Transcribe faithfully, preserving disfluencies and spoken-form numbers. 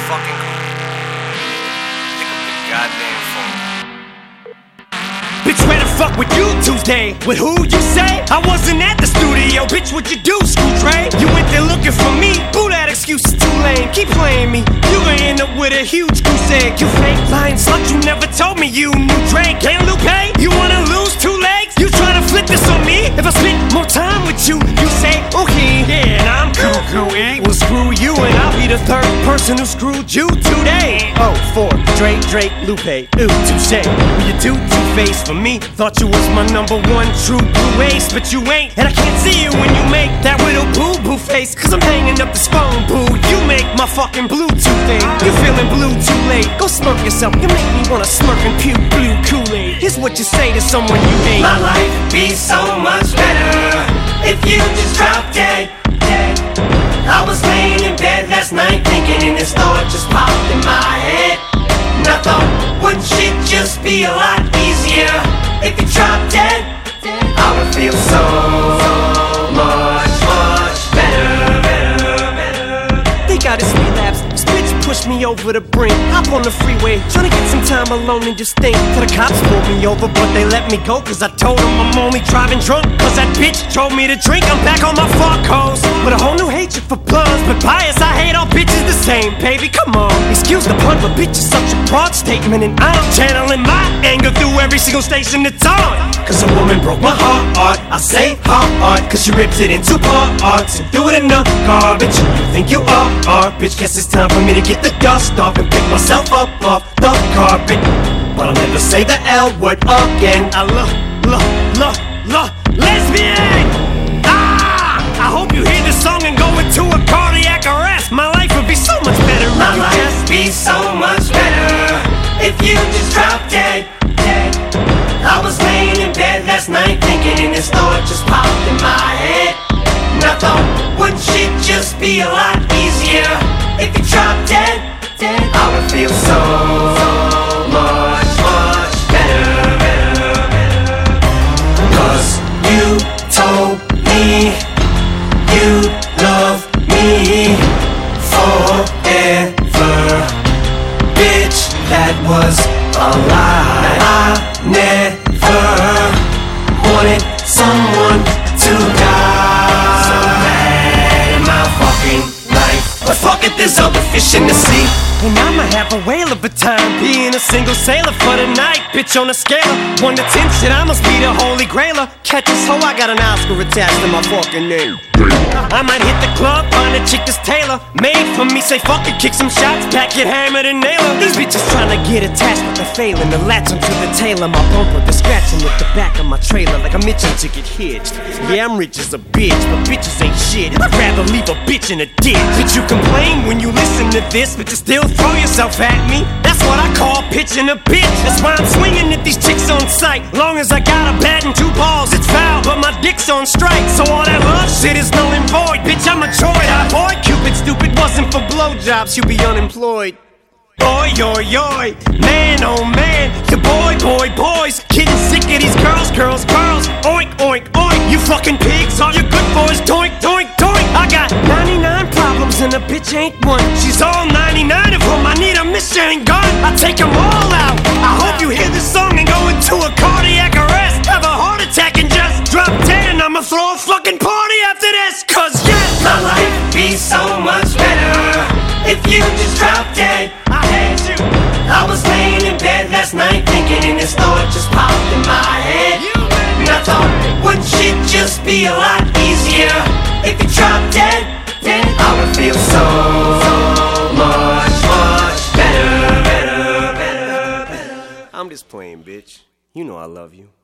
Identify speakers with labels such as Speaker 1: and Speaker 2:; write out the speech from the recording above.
Speaker 1: fucking cool. Pick up the goddamn phone.
Speaker 2: Bitch, where the fuck were you Tuesday? With who you say? I wasn't at the studio, bitch, what you do, Screw Trey? You went there looking for me, boo, that excuse is too lame. Keep playing me, you gon' end up with a huge goose egg. You fake lying slut, you never told me you knew Drake and Lupe. You wanna lose two legs? You tryna flip this on me? If I spend more time with you, you say, okay, yeah, and I'm cool, cool, eh? Well, screw you, and I'll be the third person who screwed you today. Oh, four, Drake, Drake, Lupe, ooh, touche. Well, you do two-face for me. Thought you was my number one true blue ace, but you ain't. And I can't see you when you make that little boo-boo face, cause I'm hanging up this phone, boo. You make my fucking Bluetooth thing. You feeling blue too late. Go smirk yourself, you make me wanna smirk and puke blue Kool-Aid. Here's what you say to someone you hate.
Speaker 3: My life would be so much better if you just dropped dead, dead. I was laying in bed last night thinking, and this thought just popped in my head. And I thought, wouldn't shit just be a lot easier if you dropped dead? I would feel so much, much better, better, better.
Speaker 2: They got his relapse. This bitch pushed me over the brink. Hop on the freeway, tryna get some time alone and just think. Till the cops pulled me over, but they let me go, cause I told them I'm only driving drunk. Cause that bitch told me to drink. I'm back on my fuck hoes with a whole new hatred for bloods. But bias, I hate all bitches the same, baby, come on. Excuse the pun, but bitch is such a broad statement, and I'm channeling my anger through every single station it's on.
Speaker 3: Cause a woman broke my heart, I say heart, cause she ripped it into parts and threw it in the garbage. You think you are, are, bitch, guess it's time for me to get the dust off and pick myself up off the carpet. But I'll never say the L word again.
Speaker 2: I love, love, love, love, lesbian! Ah! I hope you hear this song and go into a cardiac arrest. My life would be so much better if
Speaker 3: My
Speaker 2: you
Speaker 3: life
Speaker 2: just
Speaker 3: would be so much better if you just dropped dead, dead. I was laying in bed last night thinking, and this thought just popped in my head. And I thought, wouldn't shit just be a lot easier if you dropped dead, dead? I would feel so much, much better, better, better. Cause you told me you love me forever. Bitch, that was a lie. I never wanted someone to die. So bad in my fucking life, but fuck it, there's other fish in the sea.
Speaker 2: And I'ma have a whale of a time being a single sailor for the night. Bitch, on a scale of one to ten, shit, I must be the holy grailer. Catch this hoe, I got an Oscar attached to my fucking name. I might hit the club, find a chick that's tailor made for me, say fuck it, kick some shots, back it hammered and nail her. These bitches tryna get attached, but they're failing to latch onto the tail of my bumper. They're scratching at the back of my trailer like I'm itching to get hitched. Yeah, I'm rich as a bitch, but bitches ain't shit. I'd rather leave a bitch in a ditch. Bitch, you complain when you listen to this, but you still throw yourself at me. That's what I call pitching a bitch. That's why I'm swinging at these chicks on sight. Long as I got a bat and two balls, it's foul, but my dick's on strike. So all that love shit is null and void. Bitch, I'm a droid. I boy, Cupid stupid wasn't for blowjobs, you'd be unemployed. Oi, oi, oi, man, oh man, your boy, boy, boys, getting sick of these girls, girls, girls. Oink, oink, oink, you fucking pigs, all your good boys, doink, doink, doink. I got ninety-nine problems and a bitch ain't one. She's all ninety-nine of them, I need a machine gun, I take them all out. I hope you hear this song and go into a cardiac arrest, have a heart attack and just drop dead, and I'ma throw a fucking party after this. Cause yes,
Speaker 3: my life would be so much better if you just dropped dead.
Speaker 2: I hate you.
Speaker 3: I was laying in bed last night thinking, and this thought just popped in my head. And I thought, wouldn't shit just be a lot easier if you dropped dead, dead? I would feel so much, much better, better, better, better.
Speaker 2: I'm just playing, bitch. You know I love you.